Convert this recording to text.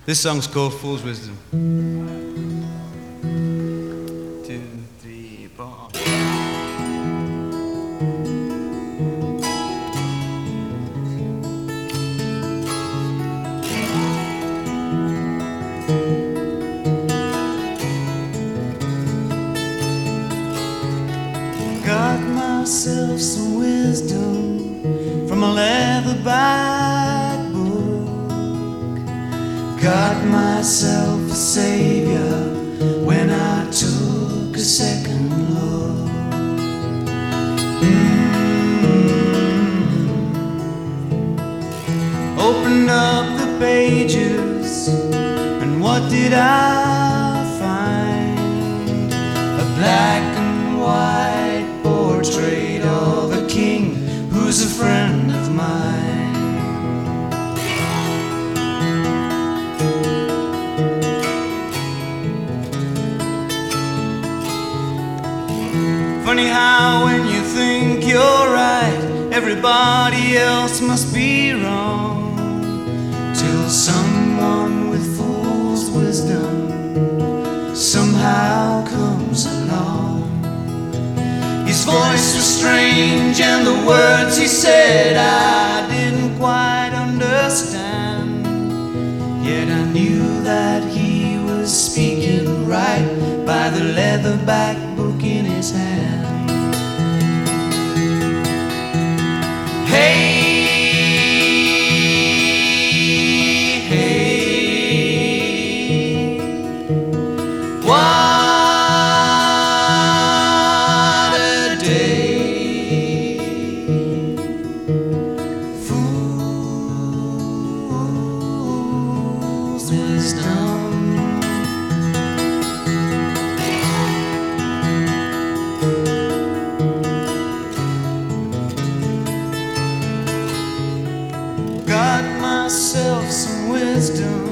This song's called Fool's Wisdom. 2, 3, 4. Got myself some wisdom from a leatherback book. Got myself a savior when I took a second look. Opened up the pages, and what did I find? A black and white portrait of a king who's a friend of mine. Funny how when you think you're right, everybody else must be wrong, till someone with fool's wisdom somehow comes along. His voice was strange and the words he said I didn't quite understand, yet I knew that he was speaking right by the leatherback book in his hand. Hey, what a day, fool's wisdom. Got myself some wisdom